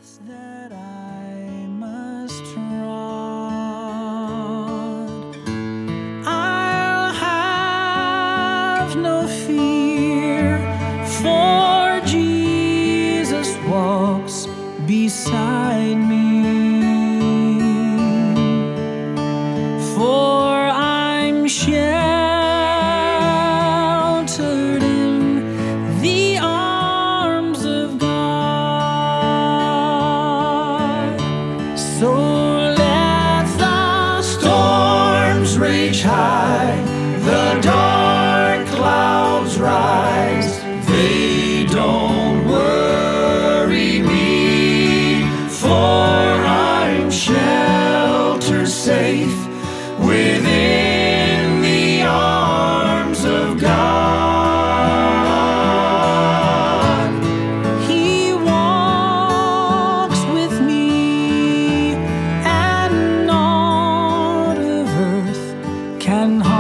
paths that I must trod. I'll have no fear, for Jesus walks beside me. For I'm sheltered in the arms of God. So let the storms rage high, the dark clouds rise, they don't worry me, for I'm sheltered safe within the arms of God. He walks with me, and naught of earth can harm